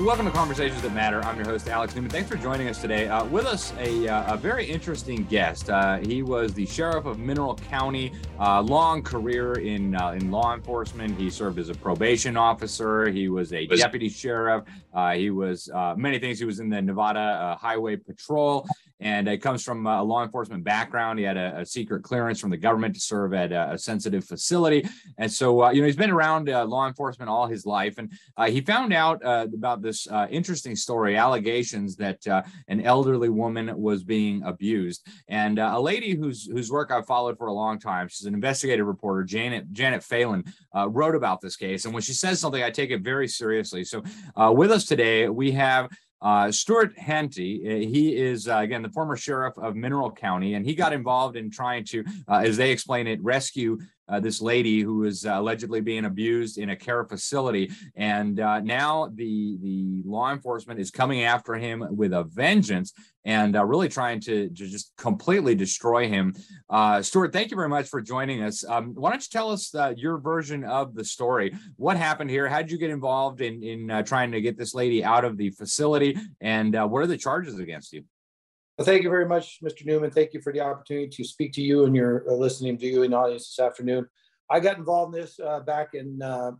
Welcome to Conversations That Matter. I'm your host, Alex Newman. Thanks for joining us today. With us, a very interesting guest. He was the sheriff of Mineral County, long career in law enforcement. He served as a probation officer. He was a deputy sheriff. He was many things. He was in the Nevada Highway Patrol, and it comes from a law enforcement background. He had a secret clearance from the government to serve at a sensitive facility. And so, he's been around law enforcement all his life. And he found out about this interesting story, allegations that an elderly woman was being abused. And a lady whose work I've followed for a long time, she's an investigative reporter, Janet Phelan, wrote about this case. And when she says something, I take it very seriously. So with us today, we have Stuart Henty. He is, again, the former sheriff of Mineral County, and he got involved in trying to, as they explain it, rescue this lady who was allegedly being abused in a care facility. And now the law enforcement is coming after him with a vengeance and really trying to just completely destroy him. Stuart, thank you very much for joining us. Why don't you tell us your version of the story? What happened here? How did you get involved in trying to get this lady out of the facility? And what are the charges against you? Well, thank you very much, Mr. Newman. Thank you for the opportunity to speak to you and your listening to you in the audience this afternoon. I got involved in this back in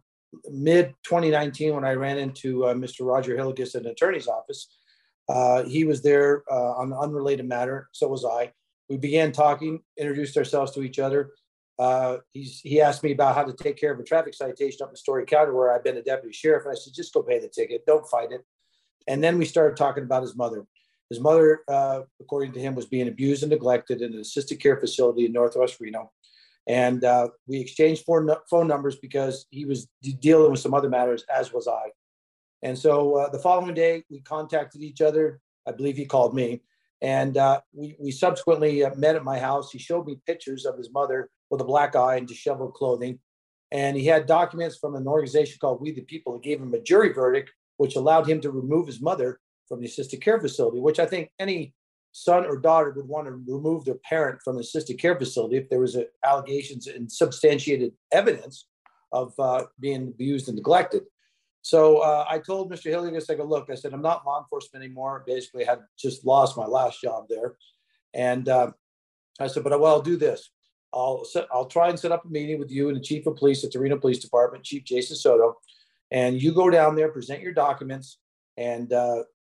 mid-2019 when I ran into Mr. Roger Hillegas in the attorney's office. He was there on an unrelated matter. So was I. We began talking, introduced ourselves to each other. He asked me about how to take care of a traffic citation up in Story County where I've been a deputy sheriff. And I said, just go pay the ticket. Don't fight it. And then we started talking about his mother. His mother, according to him, was being abused and neglected in an assisted care facility in Northwest Reno. And we exchanged phone numbers because he was dealing with some other matters, as was I. And so the following day, we contacted each other. I believe he called me. And we subsequently met at my house. He showed me pictures of his mother with a black eye and disheveled clothing. And he had documents from an organization called We the People that gave him a jury verdict, which allowed him to remove his mother from the assisted care facility, which I think any son or daughter would want to remove their parent from the assisted care facility if there was allegations and substantiated evidence of being abused and neglected. So I told Mr. Hillegas, I go, look, I said, I'm not law enforcement anymore. Basically, I had just lost my last job there. And I said, but I'll do this. I'll try and set up a meeting with you and the chief of police at the Reno Police Department, Chief Jason Soto, and you go down there, present your documents, and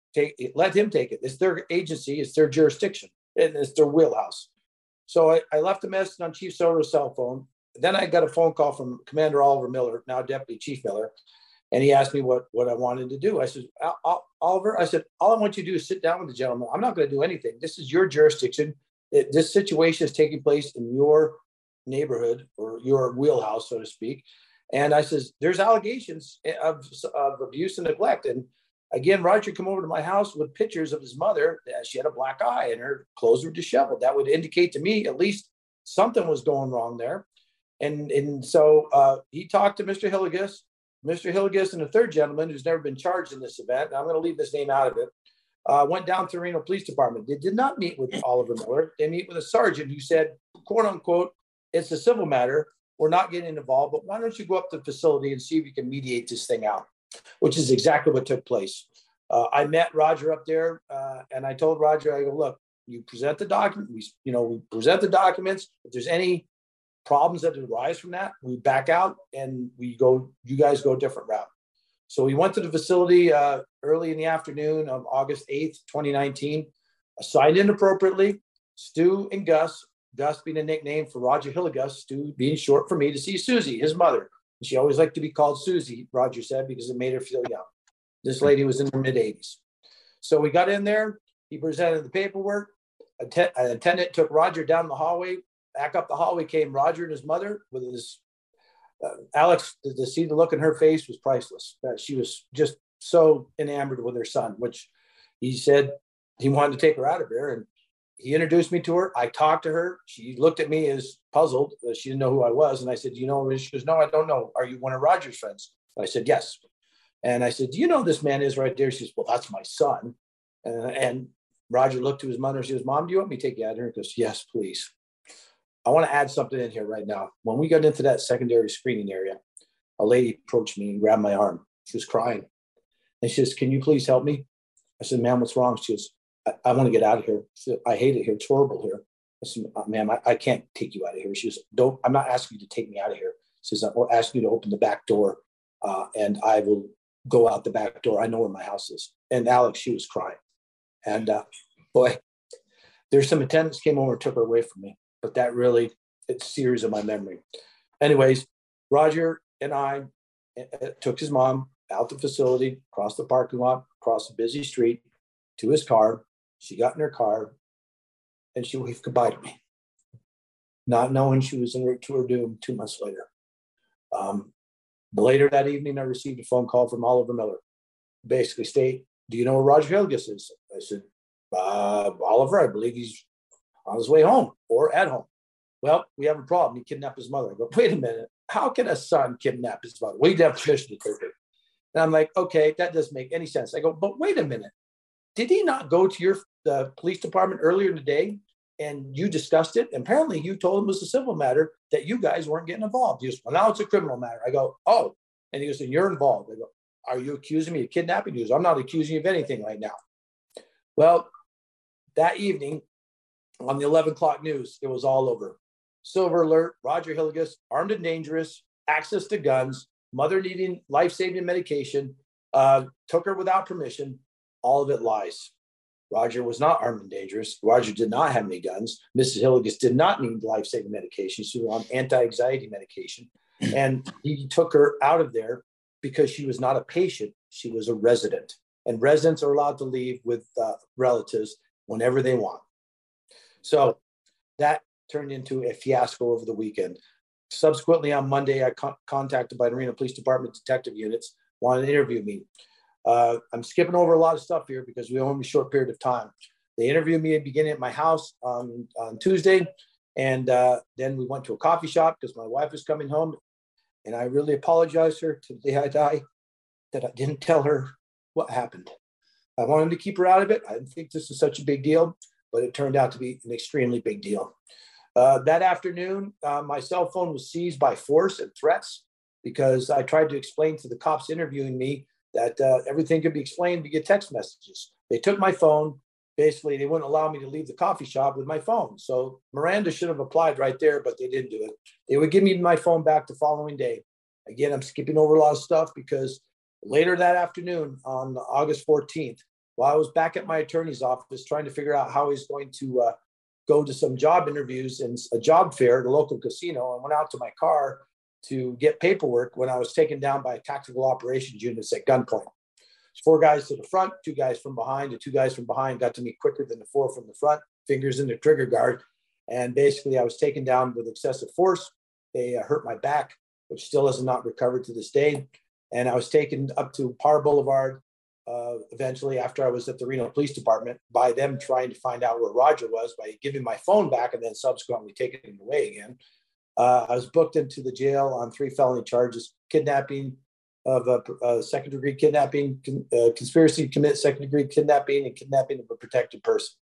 let him take it. It's their agency, it's their jurisdiction, and it's their wheelhouse. So I left a message on Chief Soto's cell phone. Then I got a phone call from Commander Oliver Miller, now Deputy Chief Miller, and he asked me what I wanted to do. I said, Oliver, I said, all I want you to do is sit down with the gentleman. I'm not going to do anything. This is your jurisdiction. This situation is taking place in your neighborhood or your wheelhouse, so to speak. And I says, there's allegations of abuse and neglect. And again, Roger came over to my house with pictures of his mother. She had a black eye and her clothes were disheveled. That would indicate to me at least something was going wrong there. And so he talked to Mr. Hillegas. Mr. Hillegas and a third gentleman who's never been charged in this event, I'm going to leave this name out of it, went down to the Reno Police Department. They did not meet with Oliver Miller. They meet with a sergeant who said, quote unquote, it's a civil matter. We're not getting involved, but why don't you go up to the facility and see if you can mediate this thing out? Which is exactly what took place. I met Roger up there, and I told Roger, I go, look, you present the document. We present the documents. If there's any problems that arise from that, we back out and you guys go a different route. So we went to the facility early in the afternoon of August 8th, 2019, assigned in appropriately, Stu and Gus being a nickname for Roger Hillegas, Stu being short for me, to see Susie, his mother. She always liked to be called Susie, Roger said, because it made her feel young. This lady was in her mid-80s. So we got in there. He presented the paperwork. An attendant took Roger down the hallway. Back up the hallway came Roger and his mother with his Alex. To see the look in her face was priceless. She was just so enamored with her son, which he said he wanted to take her out of there. And he introduced me to her. I talked to her. She looked at me as puzzled. She didn't know who I was. And I said, do you know her? She goes, no, I don't know. Are you one of Roger's friends? I said, yes. And I said, do you know who this man is right there? She says, well, that's my son. And Roger looked to his mother. She goes, Mom, do you want me to take you out of here? He goes, yes, please. I want to add something in here right now. When we got into that secondary screening area, a lady approached me and grabbed my arm. She was crying. And she says, can you please help me? I said, ma'am, what's wrong? She goes, I want to get out of here. She said, I hate it here. It's horrible here. I said, ma'am, I can't take you out of here. She goes, I'm not asking you to take me out of here. She says, I will ask you to open the back door and I will go out the back door. I know where my house is. And Alex, she was crying. And boy, there's some attendants came over and took her away from me. But that really, it's a series of my memory. Anyways, Roger and I took his mom out the facility, across the parking lot, across a busy street to his car. She got in her car and she waved goodbye to me, not knowing she was en route to her doom 2 months later. Later that evening, I received a phone call from Oliver Miller. Basically state, do you know where Roger Hillegas is? I said, Oliver, I believe he's on his way home or at home. Well, we have a problem. He kidnapped his mother. I go, wait a minute. How can a son kidnap his mother? We have permission to take her. And I'm like, okay, that doesn't make any sense. I go, but wait a minute. Did he not go to the police department earlier today and you discussed it? And apparently you told him it was a civil matter that you guys weren't getting involved. He goes, well, now it's a criminal matter. I go, oh. And he goes, and you're involved. I go, are you accusing me of kidnapping? He goes, I'm not accusing you of anything right now. Well, that evening on the 11 o'clock news, it was all over. Silver alert, Roger Hillegas, armed and dangerous, access to guns, mother needing life-saving medication, took her without permission. All of it lies. Roger was not armed and dangerous. Roger did not have any guns. Mrs. Hillegas did not need life-saving medication. She was on anti-anxiety medication. And he took her out of there because she was not a patient. She was a resident. And residents are allowed to leave with relatives whenever they want. So that turned into a fiasco over the weekend. Subsequently, on Monday, I contacted by the Reno Police Department detective units, wanted to interview me. I'm skipping over a lot of stuff here because we only have a short period of time. They interviewed me beginning at my house on Tuesday, and then we went to a coffee shop because my wife was coming home, and I really apologized to her to the day I die that I didn't tell her what happened. I wanted to keep her out of it. I didn't think this was such a big deal, but it turned out to be an extremely big deal. That afternoon, my cell phone was seized by force and threats because I tried to explain to the cops interviewing me that everything could be explained via text messages. They took my phone. Basically, they wouldn't allow me to leave the coffee shop with my phone. So Miranda should have applied right there, but they didn't do it. They would give me my phone back the following day. Again, I'm skipping over a lot of stuff because later that afternoon on August 14th, while I was back at my attorney's office trying to figure out how I was going to go to some job interviews and a job fair at a local casino, and went out to my car to get paperwork when I was taken down by tactical operations units at gunpoint. 4 guys to the front, 2 guys from behind. The 2 guys from behind got to me quicker than the 4 from the front, fingers in the trigger guard. And basically I was taken down with excessive force. They hurt my back, which still has not recovered to this day. And I was taken up to Par Boulevard eventually after I was at the Reno Police Department by them trying to find out where Roger was by giving my phone back and then subsequently taking it away again. I was booked into the jail on 3 felony charges: kidnapping of a second-degree kidnapping, conspiracy to commit second-degree kidnapping, and kidnapping of a protected person.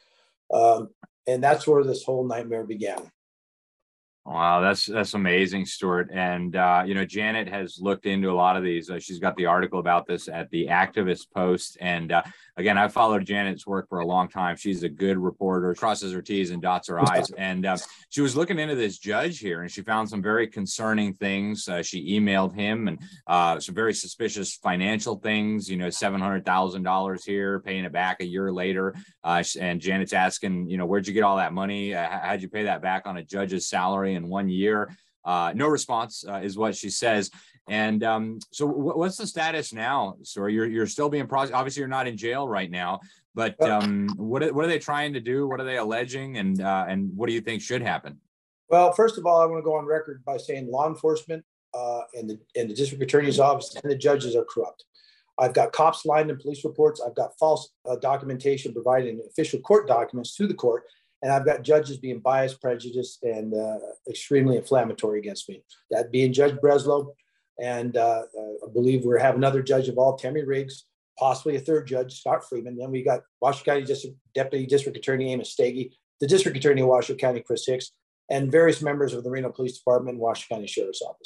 And that's where this whole nightmare began. Wow, that's amazing, Stuart. And Janet has looked into a lot of these. She's got the article about this at the Activist Post. And again, I've followed Janet's work for a long time. She's a good reporter, crosses her T's and dots her I's. And she was looking into this judge here, and she found some very concerning things. She emailed him and some very suspicious financial things. $700,000 here, paying it back a year later. And Janet's asking, where'd you get all that money? How'd you pay that back on a judge's salary in 1 year? No response is what she says. And so what's the status now? So you're still being prosecuted. Obviously, you're not in jail right now, but what are they trying to do? What are they alleging? And what do you think should happen? Well, first of all, I want to go on record by saying law enforcement and the district attorney's office and the judges are corrupt. I've got cops lying in police reports. I've got false documentation providing official court documents to the court. And I've got judges being biased, prejudiced, and extremely inflammatory against me. That being Judge Breslow, and I believe we have another judge involved, Tammy Riggs, possibly a third judge, Scott Freeman. Then we got Washington County Deputy District Attorney Amos Stagey, the District Attorney of Washington County, Chris Hicks, and various members of the Reno Police Department and Washington County Sheriff's Office.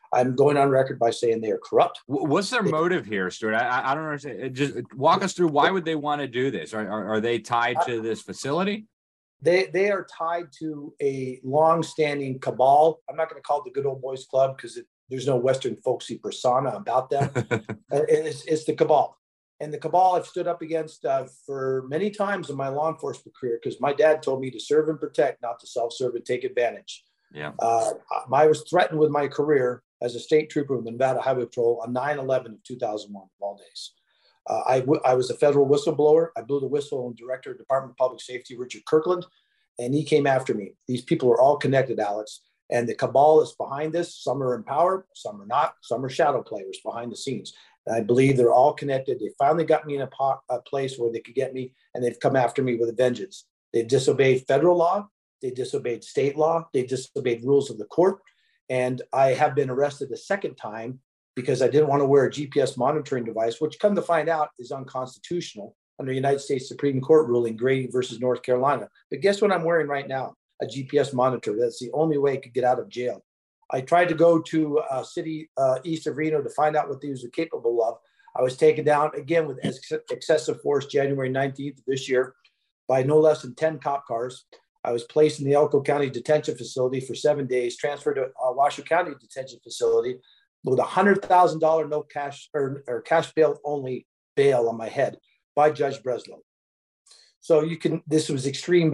I'm going on record by saying they are corrupt. What's their motive here, Stuart? I don't understand. Just walk us through, why would they want to do this? Are they tied to this facility? They are tied to a long-standing cabal. I'm not going to call it the Good Old Boys Club because there's no Western folksy persona about them. It's the cabal. And the cabal I've stood up against for many times in my law enforcement career, because my dad told me to serve and protect, not to self-serve and take advantage. Yeah. I was threatened with my career as a state trooper with the Nevada Highway Patrol on 9/11 of 2001, of all days. I was a federal whistleblower. I blew the whistle on Director of Department of Public Safety, Richard Kirkland, and he came after me. These people are all connected, Alex, and the cabal is behind this. Some are in power, some are not. Some are shadow players behind the scenes. And I believe they're all connected. They finally got me in a place where they could get me, and they've come after me with a vengeance. They've disobeyed federal law. They disobeyed state law. They disobeyed rules of the court. And I have been arrested a second time because I didn't want to wear a GPS monitoring device, which, come to find out, is unconstitutional under United States Supreme Court ruling Grady versus North Carolina. But guess what I'm wearing right now? A GPS monitor. That's the only way I could get out of jail. I tried to go to a city east of Reno to find out what these were capable of. I was taken down again with excessive force January 19th of this year by no less than 10 cop cars. I was placed in the Elko County Detention Facility for 7 days, transferred to Washoe County Detention Facility with $100,000 no cash or cash bail only bail on my head by Judge Breslow. So this was extreme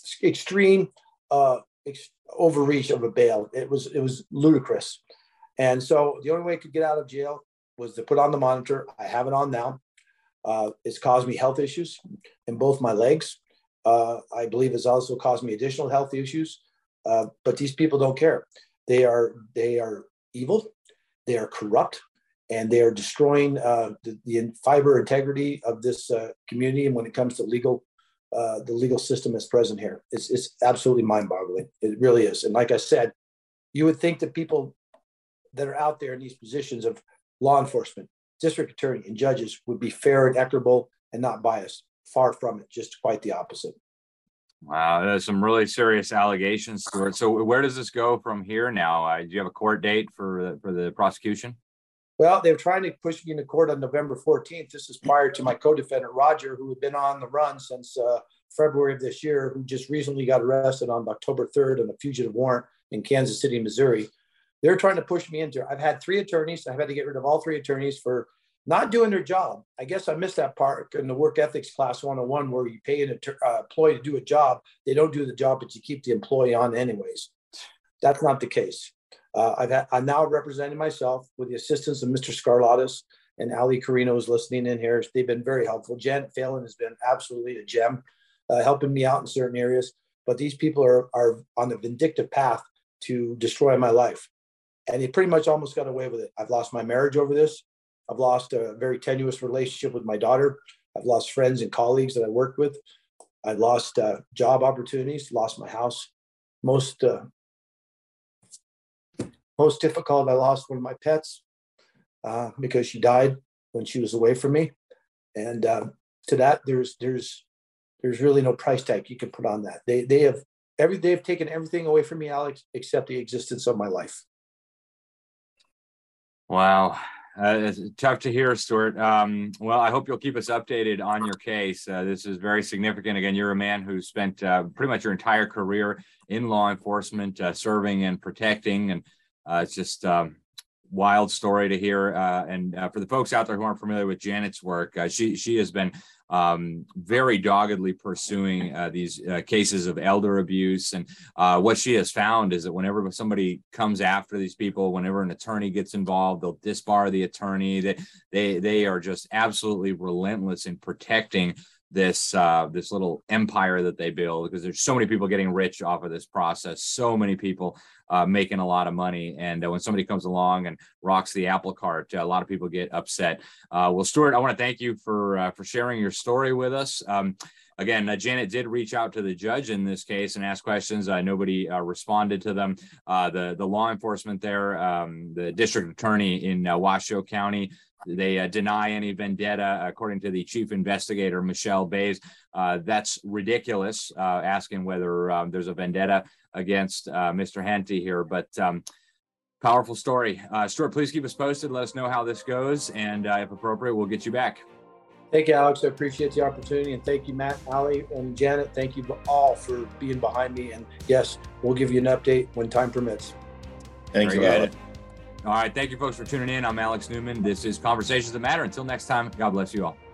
overreach of a bail. It was ludicrous. And so the only way I could get out of jail was to put on the monitor. I have it on now. It's caused me health issues in both my legs. I believe it's also caused me additional health issues. But these people don't care. They are evil. They are corrupt, and they are destroying the fiber integrity of this community. And when it comes to the legal system that's present here, it's absolutely mind-boggling. It really is. And like I said, you would think that people that are out there in these positions of law enforcement, district attorney, and judges would be fair and equitable and not biased. Far from it, just quite the opposite. Wow, there's some really serious allegations, Stuart. So where does this go from here now? Do you have a court date for the prosecution? Well, they were trying to push me into court on November 14th. This is prior to my co-defendant, Roger, who had been on the run since February of this year, who just recently got arrested on October 3rd on a fugitive warrant in Kansas City, Missouri. They're trying to push me into it. I've had 3 attorneys. I've had to get rid of all 3 attorneys for not doing their job. I guess I missed that part in the work ethics class 101, where you pay an employee to do a job. They don't do the job, but you keep the employee on anyways. That's not the case. I'm now representing myself with the assistance of Mr. Scarlatus, and Ali Carino is listening in here. They've been very helpful. Jen Phelan has been absolutely a gem, helping me out in certain areas. But these people are on a vindictive path to destroy my life. And they pretty much almost got away with it. I've lost my marriage over this. I've lost a very tenuous relationship with my daughter. I've lost friends and colleagues that I worked with. I've lost job opportunities, lost my house. Most difficult, I lost one of my pets because she died when she was away from me. And to that, there's really no price tag you can put on that. They've taken everything away from me, Alex, except the existence of my life. Wow. It's tough to hear, Stuart. Well, I hope you'll keep us updated on your case. This is very significant. Again, you're a man who spent pretty much your entire career in law enforcement, serving and protecting. And it's just wild story to hear. And for the folks out there who aren't familiar with Janet's work, she has been very doggedly pursuing these cases of elder abuse. And what she has found is that whenever somebody comes after these people, whenever an attorney gets involved, they'll disbar the attorney. They are just absolutely relentless in protecting this little empire that they build, because there's so many people getting rich off of this process, so many people making a lot of money. And when somebody comes along and rocks the apple cart, a lot of people get upset. Well, Stuart, I want to thank you for sharing your story with us. Again, Janet did reach out to the judge in this case and ask questions. Nobody responded to them. The law enforcement there, the district attorney in Washoe County, they deny any vendetta, according to the chief investigator, Michelle Bays. That's ridiculous, asking whether there's a vendetta against Mr. Henty here. But Powerful story. Stuart, please keep us posted. Let us know how this goes. And if appropriate, we'll get you back. Thank you, Alex. I appreciate the opportunity. And thank you, Matt, Ali, and Janet. Thank you all for being behind me. And yes, we'll give you an update when time permits. Thanks a lot. All right. Thank you, folks, for tuning in. I'm Alex Newman. This is Conversations That Matter. Until next time, God bless you all.